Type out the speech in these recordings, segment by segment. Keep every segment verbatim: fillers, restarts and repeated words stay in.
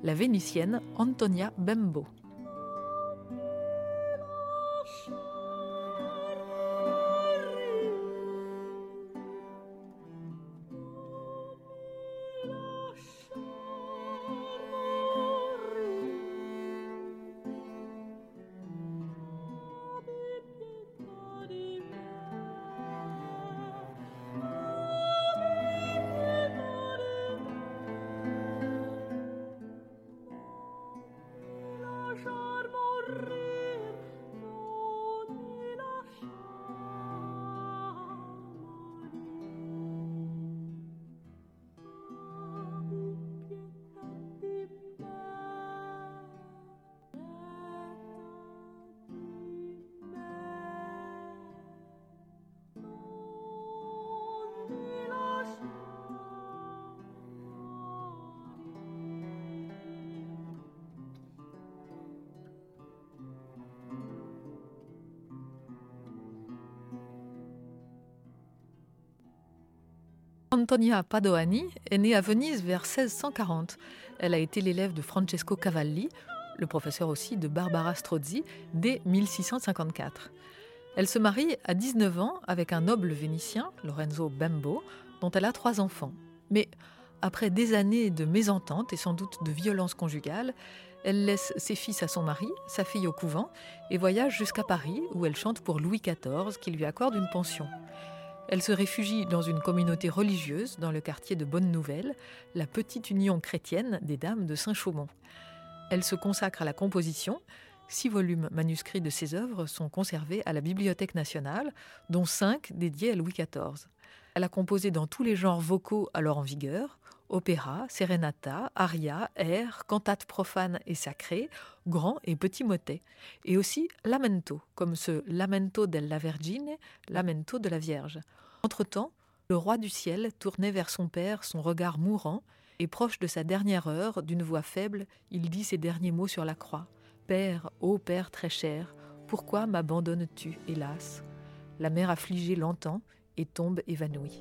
la Vénitienne Antonia Bembo. Antonia Padoani est née à Venise vers seize cent quarante. Elle a été l'élève de Francesco Cavalli, le professeur aussi de Barbara Strozzi, dès mille six cent cinquante-quatre. Elle se marie à dix-neuf ans avec un noble vénitien, Lorenzo Bembo, dont elle a trois enfants. Mais après des années de mésentente et sans doute de violences conjugales, elle laisse ses fils à son mari, sa fille au couvent, et voyage jusqu'à Paris, où elle chante pour Louis quatorze, qui lui accorde une pension. Elle se réfugie dans une communauté religieuse dans le quartier de Bonne-Nouvelle, la petite union chrétienne des Dames de Saint-Chaumont. Elle se consacre à la composition. Six volumes manuscrits de ses œuvres sont conservés à la Bibliothèque nationale, dont cinq dédiés à Louis quatorze. Elle a composé dans tous les genres vocaux alors en vigueur: opéra, serenata, aria, airs, cantates profanes et sacrées, grands et petits motets, et aussi lamento, comme ce Lamento della Vergine, Lamento de la Vierge. Entre-temps, le roi du ciel tournait vers son père son regard mourant, et proche de sa dernière heure, d'une voix faible, il dit ces derniers mots sur la croix. « Père, ô Père très cher, pourquoi m'abandonnes-tu, hélas ?» La mère affligée l'entend et tombe évanouie.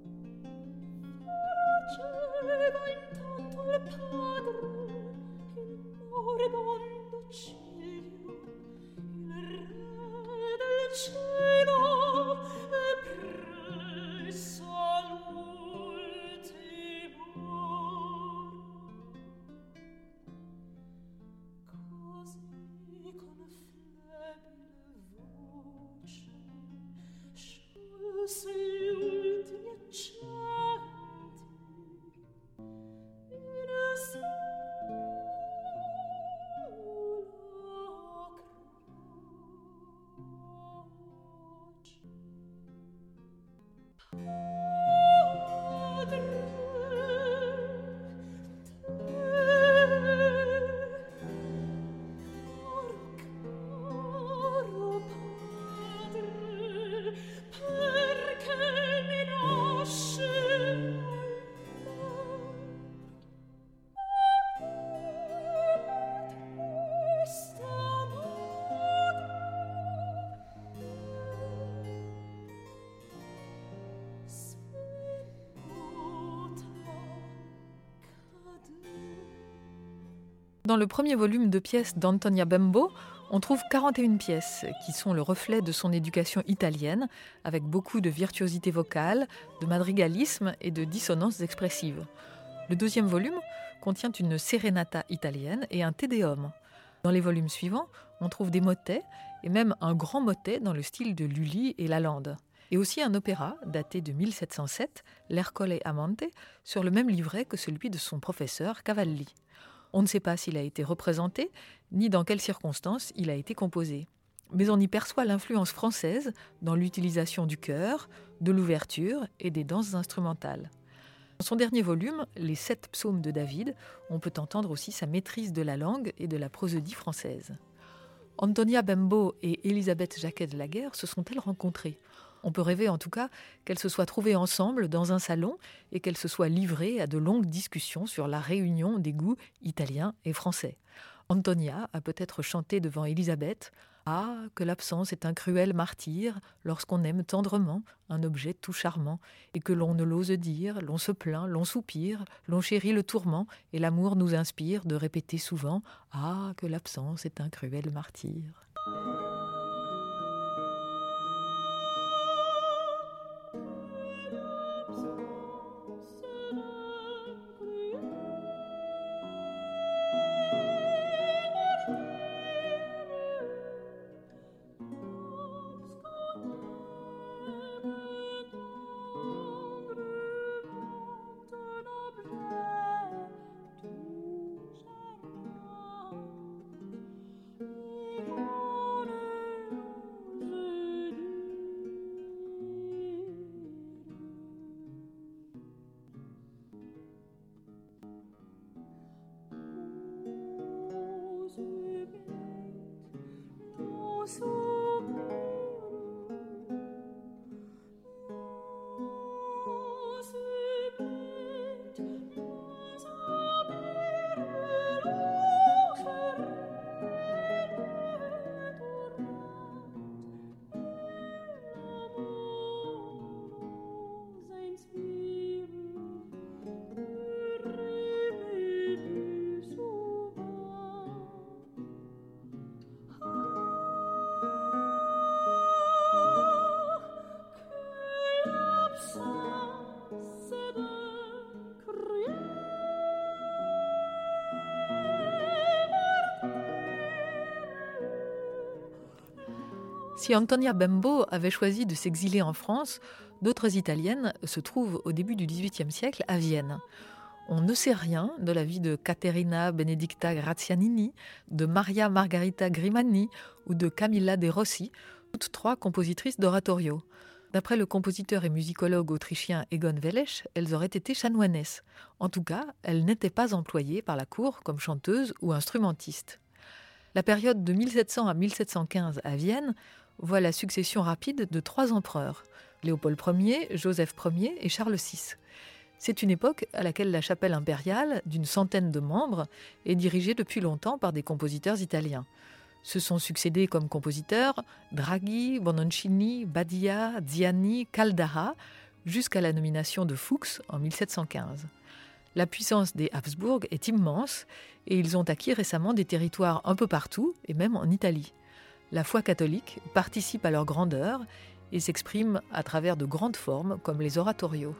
Dans le premier volume de pièces d'Antonia Bembo, on trouve quarante et une pièces qui sont le reflet de son éducation italienne, avec beaucoup de virtuosité vocale, de madrigalisme et de dissonances expressives. Le deuxième volume contient une serenata italienne et un Te Deum. Dans les volumes suivants, on trouve des motets et même un grand motet dans le style de Lully et Lalande. Et aussi un opéra daté de mille sept cent sept, l'Ercole Amante, sur le même livret que celui de son professeur Cavalli. On ne sait pas s'il a été représenté, ni dans quelles circonstances il a été composé. Mais on y perçoit l'influence française dans l'utilisation du chœur, de l'ouverture et des danses instrumentales. Dans son dernier volume, Les sept psaumes de David, on peut entendre aussi sa maîtrise de la langue et de la prosodie française. Antonia Bembo et Élisabeth Jacquet de Laguerre se sont-elles rencontrées ? On peut rêver en tout cas qu'elles se soient trouvées ensemble dans un salon et qu'elles se soient livrées à de longues discussions sur la réunion des goûts italiens et français. Antonia a peut-être chanté devant Élisabeth « Ah, que l'absence est un cruel martyr lorsqu'on aime tendrement un objet tout charmant et que l'on ne l'ose dire, l'on se plaint, l'on soupire, l'on chérit le tourment et l'amour nous inspire de répéter souvent « Ah, que l'absence est un cruel martyr ». Si Antonia Bembo avait choisi de s'exiler en France, d'autres Italiennes se trouvent au début du dix-huitième siècle à Vienne. On ne sait rien de la vie de Caterina Benedicta Grazianini, de Maria Margherita Grimani ou de Camilla de Rossi, toutes trois compositrices d'oratorio. D'après le compositeur et musicologue autrichien Egon Welesch, elles auraient été chanoinesses. En tout cas, elles n'étaient pas employées par la cour comme chanteuses ou instrumentistes. La période de mille sept cents à mille sept cent quinze à Vienne voit la succession rapide de trois empereurs, Léopold Ier, Joseph Ier et Charles six. C'est une époque à laquelle la chapelle impériale, d'une centaine de membres, est dirigée depuis longtemps par des compositeurs italiens. Se sont succédés comme compositeurs Draghi, Bononcini, Badia, Ziani, Caldara, jusqu'à la nomination de Fuchs en mille sept cent quinze. La puissance des Habsbourg est immense et ils ont acquis récemment des territoires un peu partout et même en Italie. La foi catholique participe à leur grandeur et s'exprime à travers de grandes formes comme les oratorios.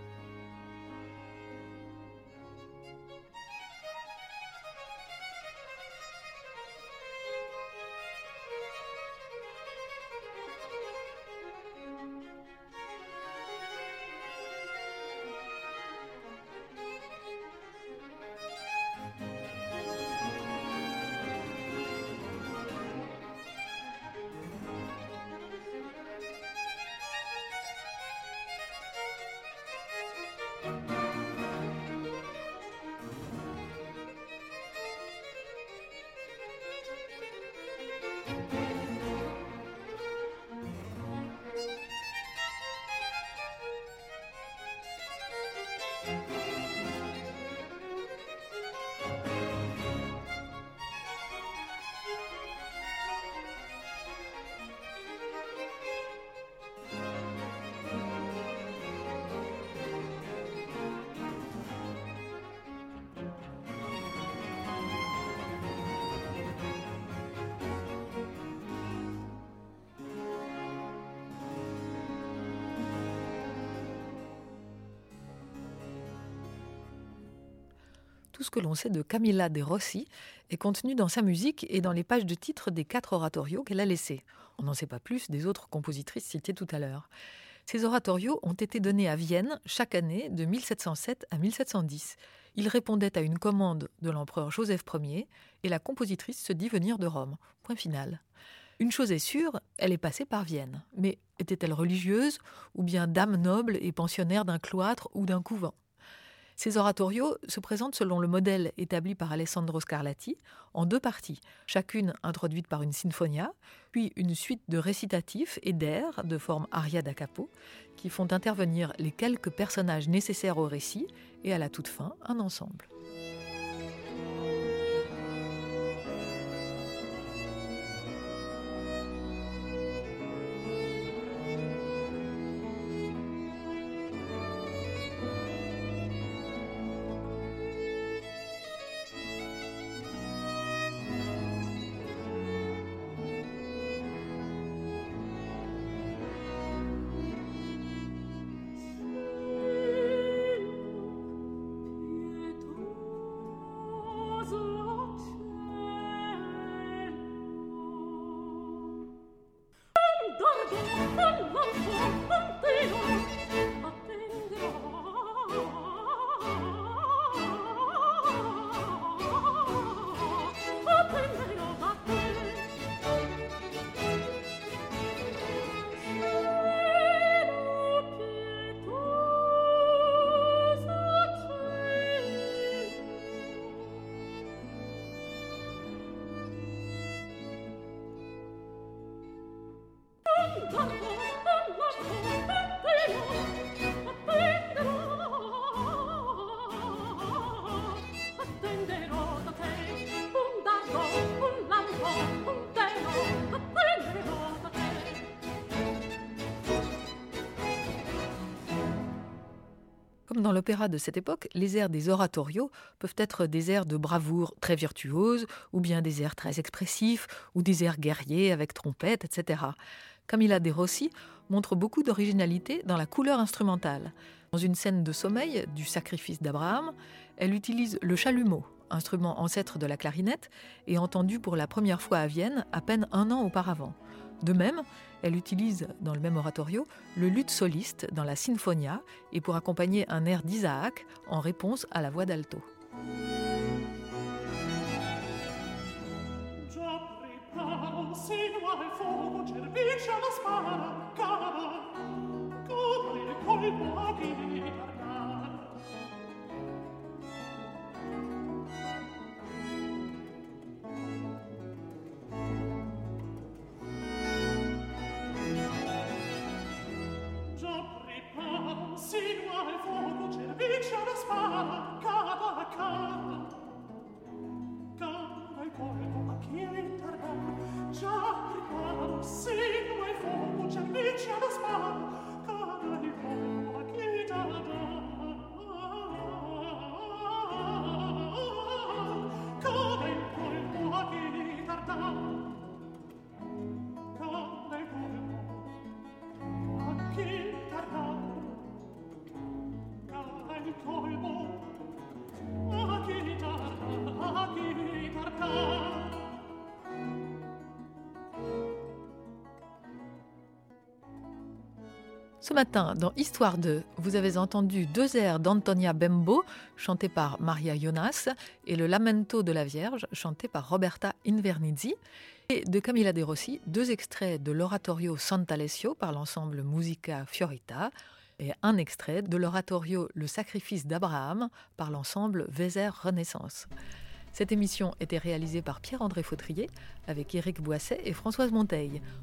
Tout ce que l'on sait de Camilla de Rossi est contenu dans sa musique et dans les pages de titre des quatre oratorios qu'elle a laissés. On n'en sait pas plus des autres compositrices citées tout à l'heure. Ces oratorios ont été donnés à Vienne chaque année de mille sept cent sept à mille sept cent dix. Ils répondaient à une commande de l'empereur Joseph Ier et la compositrice se dit venir de Rome. Point final. Une chose est sûre, elle est passée par Vienne. Mais était-elle religieuse ou bien dame noble et pensionnaire d'un cloître ou d'un couvent ? Ces oratorios se présentent selon le modèle établi par Alessandro Scarlatti en deux parties, chacune introduite par une sinfonia, puis une suite de récitatifs et d'airs de forme aria da capo qui font intervenir les quelques personnages nécessaires au récit et à la toute fin un ensemble. Comme dans l'opéra de cette époque, les airs des oratorios peuvent être des airs de bravoure très virtuoses, ou bien des airs très expressifs, ou des airs guerriers avec trompette, et cetera. Camilla de Rossi montre beaucoup d'originalité dans la couleur instrumentale. Dans une scène de sommeil du sacrifice d'Abraham, elle utilise le chalumeau, instrument ancêtre de la clarinette, et entendu pour la première fois à Vienne à peine un an auparavant. De même, elle utilise dans le même oratorio le luth soliste dans la Sinfonia et pour accompagner un air d'Isaac en réponse à la voix d'alto. Ce matin, dans Histoire deux, vous avez entendu deux airs d'Antonia Bembo, chantés par Maria Jonas, et le Lamento de la Vierge, chanté par Roberta Invernizzi, et de Camilla de Rossi, deux extraits de l'oratorio Sant'Alessio par l'ensemble Musica Fiorita, et un extrait de l'oratorio Le Sacrifice d'Abraham par l'ensemble Weser Renaissance. Cette émission était réalisée par Pierre-André Fautrier avec Éric Boisset et Françoise Monteil.